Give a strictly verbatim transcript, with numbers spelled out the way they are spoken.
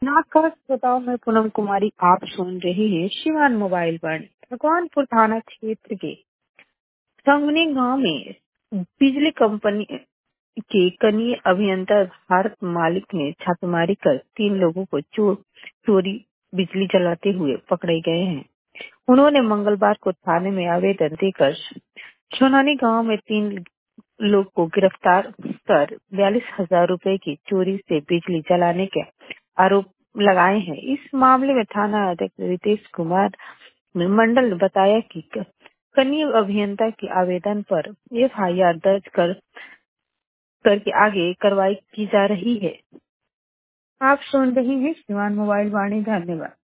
नमस्कार श्रोताओं, मैं पूनम कुमारी। आप सुन रहे हैं शिवान मोबाइल वाणी। भगवानपुर थाना क्षेत्र के संगनी गांव में बिजली कंपनी के कनीय अभियंता भारत मालिक ने छापेमारी कर तीन लोगों को चोर चोरी बिजली जलाते हुए पकड़े गए हैं। उन्होंने मंगलवार को थाने में आवेदन देकर सोनानी गांव में तीन लोग को गिरफ्तार कर बयालीस हजार रूपए की चोरी से बिजली जलाने के आरोप लगाए हैं। इस मामले में थाना अध्यक्ष रितेश कुमार मंडल ने बताया कि कनीय अभियंता के आवेदन पर एफ आई आर दर्ज कर करके आगे कार्रवाई की जा रही है। आप सुन रही हैं शिवान मोबाइल वाणी। धन्यवाद।